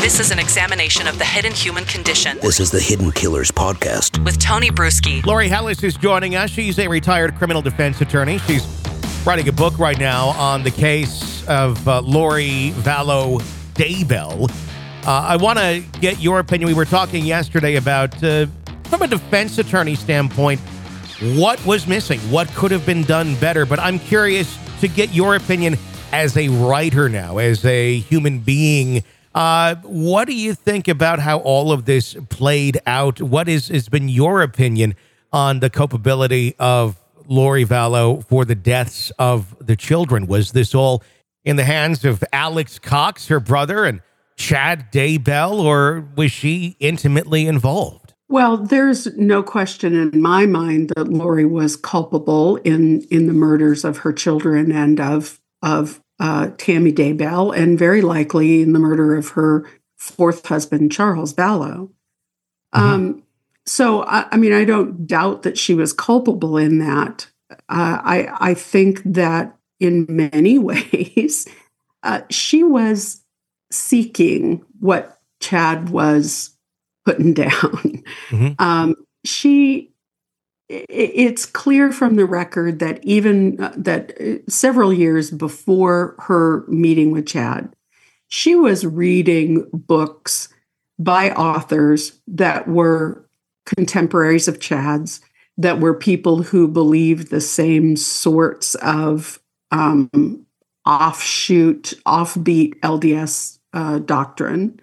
This is an examination of the hidden human condition. This is the Hidden Killers Podcast. With Tony Bruschi. Lori Hellis is joining us. She's a retired criminal defense attorney. She's writing a book right now on the case of Lori Vallow Daybell. I want to get your opinion. We were talking yesterday about, from a defense attorney standpoint, what was missing, what could have been done better. But I'm curious to get your opinion as a writer now, as a human being. What do you think about how all of this played out? What has been your opinion on the culpability of Lori Vallow for the deaths of the children? Was this all in the hands of Alex Cox, her brother, and Chad Daybell, or was she intimately involved? Well, there's no question in my mind that Lori was culpable in the murders of her children and of Tammy Daybell, and very likely in the murder of her fourth husband, Charles Vallow. So, I mean, I don't doubt that she was culpable in that. I think that in many ways, she was seeking what Chad was putting down. It's clear from the record that even that several years before her meeting with Chad, she was reading books by authors that were contemporaries of Chad's, that were people who believed the same sorts of offbeat LDS doctrine.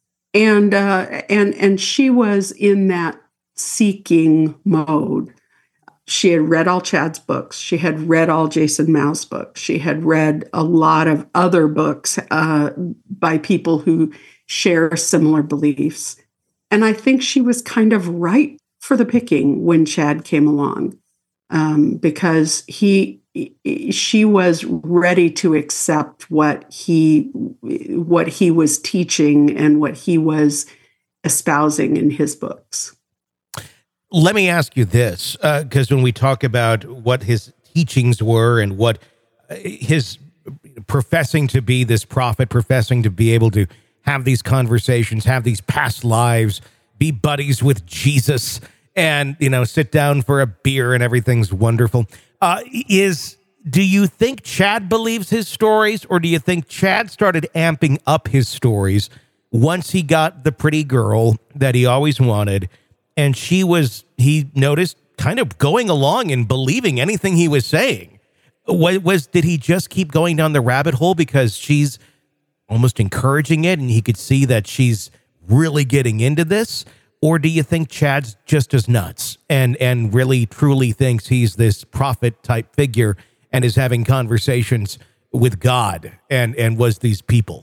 And she was in that seeking mode. She had read all Chad's books. She had read all Jason Mau's books. She had read a lot of other books by people who share similar beliefs. And I think she was kind of ripe for the picking when Chad came along, because she was ready to accept what he was teaching and what he was espousing in his books. Let me ask you this, because when we talk about what his teachings were and what his professing to be this prophet, professing to be able to have these conversations, have these past lives, be buddies with Jesus, and, sit down for a beer and everything's wonderful. Do you think Chad believes his stories, or do you think Chad started amping up his stories once he got the pretty girl that he always wanted, and he noticed kind of going along and believing anything he was saying? Did he just keep going down the rabbit hole because she's almost encouraging it and he could see that she's really getting into this? Or do you think Chad's just as nuts and really truly thinks he's this prophet type figure and is having conversations with God and was these people?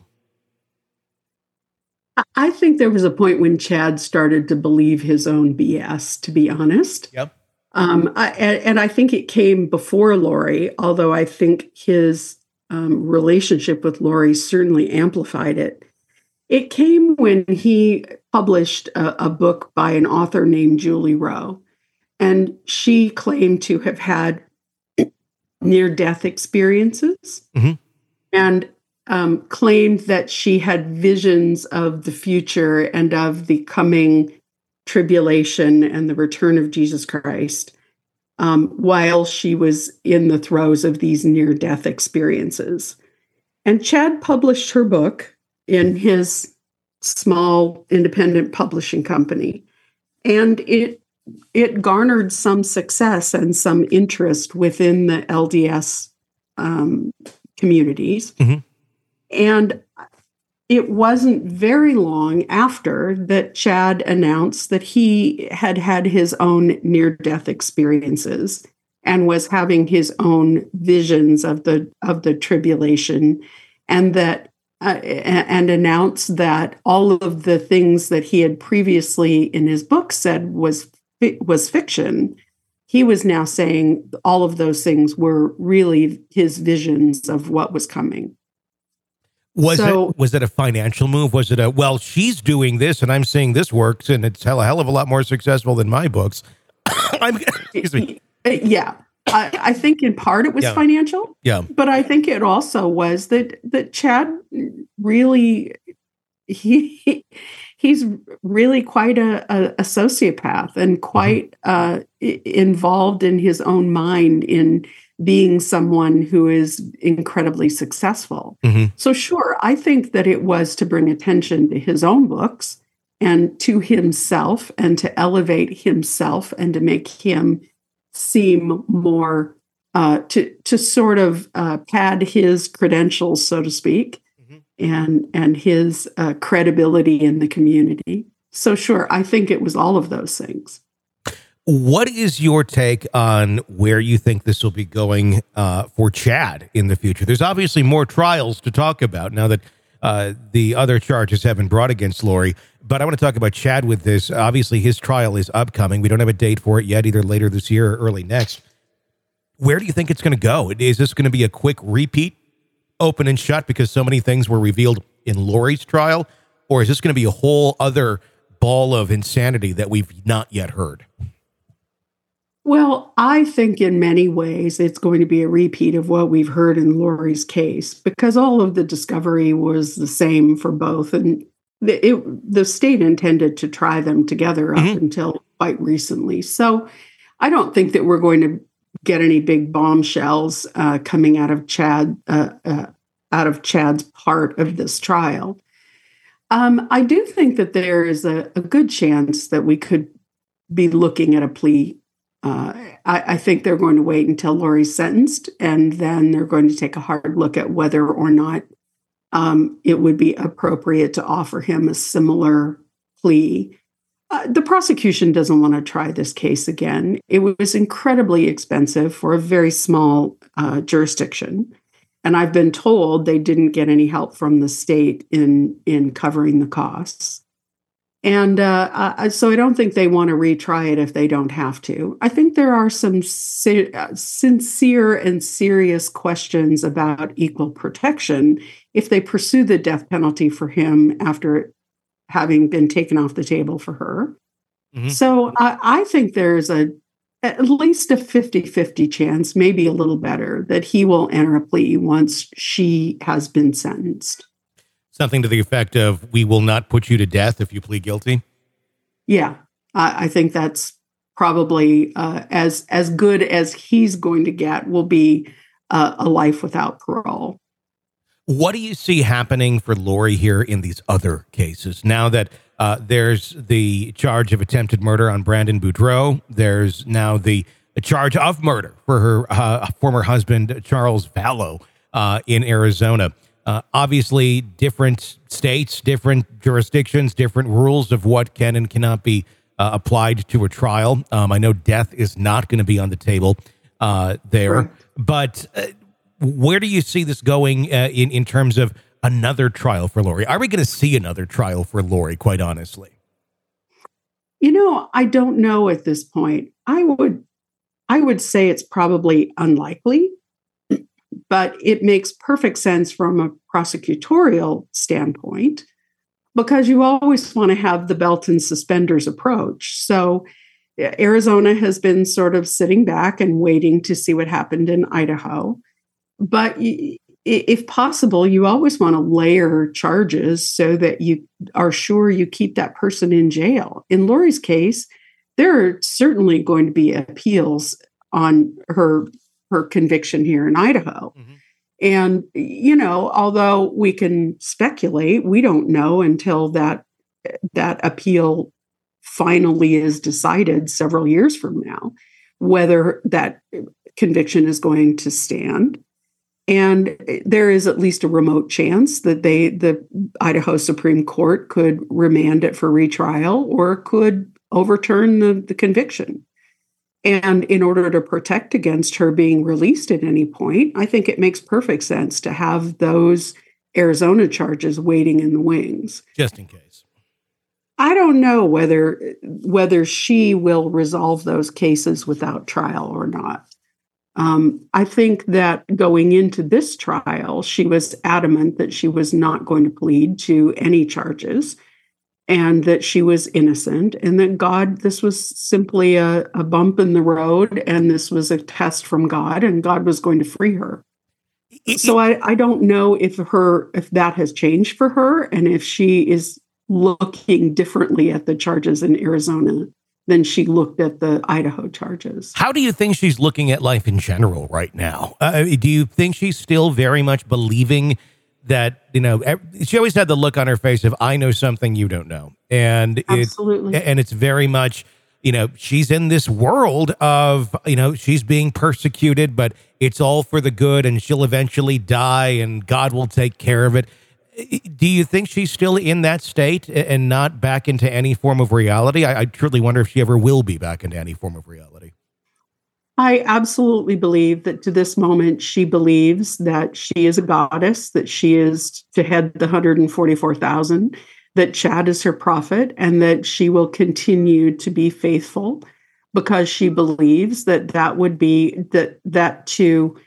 I think there was a point when Chad started to believe his own BS, to be honest. Yep. And I think it came before Lori, although I think his relationship with Lori certainly amplified it. It came when he published a book by an author named Julie Rowe, and she claimed to have had near-death experiences and claimed that she had visions of the future and of the coming tribulation and the return of Jesus Christ while she was in the throes of these near-death experiences. And Chad published her book in his small independent publishing company, and it garnered some success and some interest within the LDS communities. And it wasn't very long after that Chad announced that he had had his own near-death experiences and was having his own visions of the tribulation, and that and announced that all of the things that he had previously in his book said was fiction. He was now saying all of those things were really his visions of what was coming. Was it a financial move? Was it she's doing this and I'm saying this works and it's a hell of a lot more successful than my books? Excuse me. Yeah. I think in part it was financial. Yeah. But I think it also was that Chad really he's really quite a sociopath and quite involved in his own mind in being someone who is incredibly successful. So sure, I think that it was to bring attention to his own books and to himself and to elevate himself and to make him seem more to sort of pad his credentials, so to speak, and his credibility in the community. So sure, I think it was all of those things. What is your take on where you think this will be going for Chad in the future? There's obviously more trials to talk about now that the other charges have been brought against Lori. But I want to talk about Chad with this. Obviously, his trial is upcoming. We don't have a date for it yet, either later this year or early next. Where do you think it's going to go? Is this going to be a quick repeat, open and shut, because so many things were revealed in Lori's trial? Or is this going to be a whole other ball of insanity that we've not yet heard? Well, I think in many ways it's going to be a repeat of what we've heard in Lori's case, because all of the discovery was the same for both. And the state intended to try them together up until quite recently. So I don't think that we're going to get any big bombshells coming out of Chad's part of this trial. I do think that there is a good chance that we could be looking at a plea. I think they're going to wait until Lori's sentenced, and then they're going to take a hard look at whether or not it would be appropriate to offer him a similar plea. The prosecution doesn't want to try this case again. It was incredibly expensive for a very small jurisdiction. And I've been told they didn't get any help from the state in covering the costs. And so I don't think they want to retry it if they don't have to. I think there are some sincere and serious questions about equal protection if they pursue the death penalty for him after having been taken off the table for her. So I think there's at least a 50-50 chance, maybe a little better, that he will enter a plea once she has been sentenced. Something to the effect of, we will not put you to death if you plead guilty? Yeah, I think that's probably as good as he's going to get, will be a life without parole. What do you see happening for Lori here in these other cases? Now that there's the charge of attempted murder on Brandon Boudreaux, there's now the charge of murder for her former husband, Charles Vallow, in Arizona. Obviously, different states, different jurisdictions, different rules of what can and cannot be applied to a trial. I know death is not going to be on the table there. Right. But where do you see this going in terms of another trial for Lori? Are we going to see another trial for Lori, quite honestly? I don't know at this point. I would say it's probably unlikely. But it makes perfect sense from a prosecutorial standpoint, because you always want to have the belt and suspenders approach. So Arizona has been sort of sitting back and waiting to see what happened in Idaho. But if possible, you always want to layer charges so that you are sure you keep that person in jail. In Lori's case, there are certainly going to be appeals on her conviction here in Idaho. And, although we can speculate, we don't know until that appeal finally is decided several years from now, whether that conviction is going to stand. And there is at least a remote chance that the Idaho Supreme Court could remand it for retrial or could overturn the conviction. And in order to protect against her being released at any point, I think it makes perfect sense to have those Arizona charges waiting in the wings. Just in case. I don't know whether she will resolve those cases without trial or not. I think that going into this trial, she was adamant that she was not going to plead to any charges, and that she was innocent, and that this was simply a bump in the road, and this was a test from God, and God was going to free her. So I don't know if that has changed for her, and if she is looking differently at the charges in Arizona than she looked at the Idaho charges. How do you think she's looking at life in general right now? Do you think she's still very much believing that, she always had the look on her face of, I know something you don't know. And absolutely. It's very much, she's in this world of, she's being persecuted, but it's all for the good and she'll eventually die and God will take care of it. Do you think she's still in that state and not back into any form of reality? I truly wonder if she ever will be back into any form of reality. I absolutely believe that to this moment, she believes that she is a goddess, that she is to head the 144,000, that Chad is her prophet, and that she will continue to be faithful because she believes that would be that to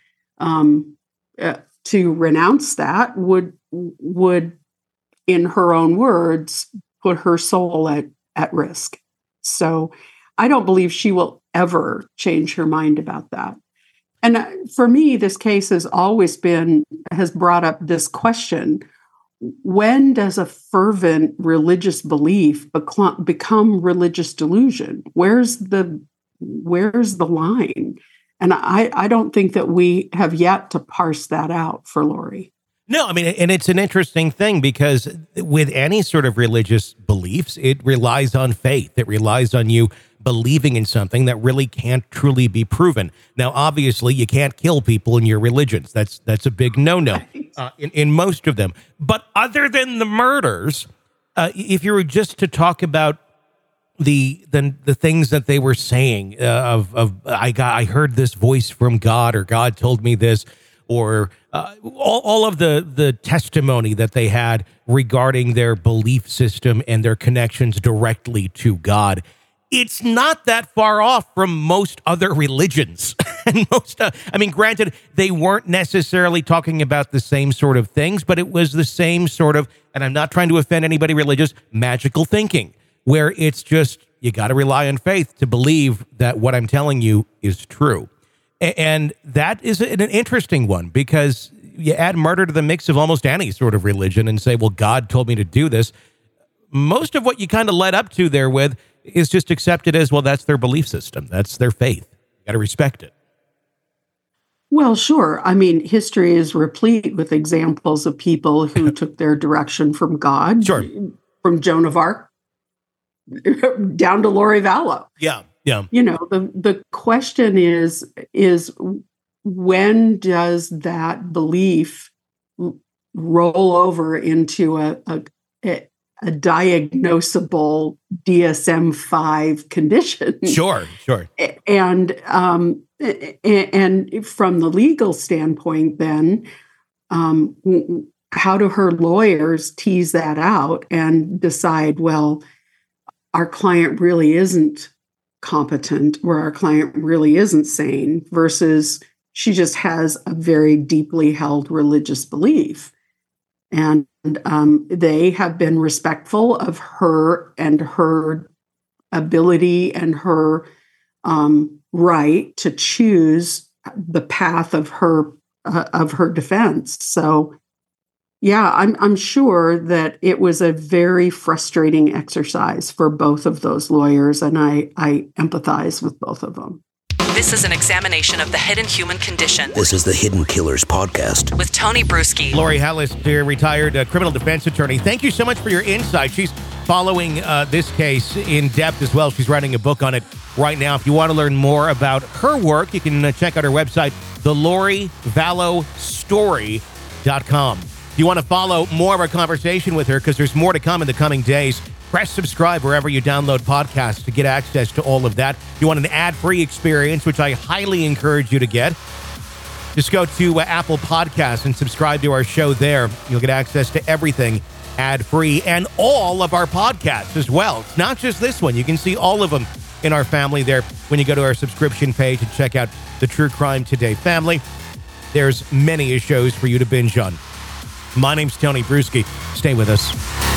renounce that would, in her own words, put her soul at risk. So I don't believe she will ever change her mind about that. And for me, this case has brought up this question: when does a fervent religious belief become religious delusion? Where's the line? And I don't think that we have yet to parse that out for Lori. No, I mean, and it's an interesting thing because with any sort of religious beliefs, it relies on faith. It relies on you believing in something that really can't truly be proven. Now, obviously, you can't kill people in your religions. That's a big no-no in most of them. But other than the murders, if you were just to talk about the things that they were saying I heard this voice from God, or God told me this, or all of the testimony that they had regarding their belief system and their connections directly to God, it's not that far off from most other religions. And granted, they weren't necessarily talking about the same sort of things, but it was the same sort of, and I'm not trying to offend anybody religious, magical thinking, where it's just, you got to rely on faith to believe that what I'm telling you is true. And that is an interesting one, because you add murder to the mix of almost any sort of religion and say, well, God told me to do this. Most of what you kind of led up to there with is just accepted as, well, that's their belief system. That's their faith. You got to respect it. Well, sure. I mean, history is replete with examples of people who took their direction from God. Sure. From Joan of Arc down to Lori Vallow. Yeah. The question is when does that belief roll over into a diagnosable DSM-5 condition? Sure. And from the legal standpoint, then, how do her lawyers tease that out and decide, well, our client really isn't competent, or our client really isn't sane, versus she just has a very deeply held religious belief. And they have been respectful of her and her ability and her right to choose the path of her defense. So, yeah, I'm sure that it was a very frustrating exercise for both of those lawyers, and I empathize with both of them. This is an examination of the hidden human condition. This is the Hidden Killers podcast With Tony Bruschi. Lori Hallister, retired criminal defense attorney. Thank you so much for your insight. She's following this case in depth as well. She's writing a book on it right now. If you want to learn more about her work, you can check out her website, thelorivallowstory.com. If you want to follow more of our conversation with her, because there's more to come in the coming days, press subscribe wherever you download podcasts to get access to all of that. If you want an ad-free experience, which I highly encourage you to get, just go to Apple Podcasts and subscribe to our show there. You'll get access to everything ad-free and all of our podcasts as well. It's not just this one. You can see all of them in our family there when you go to our subscription page and check out the True Crime Today family. There's many shows for you to binge on. My name's Tony Bruschi. Stay with us.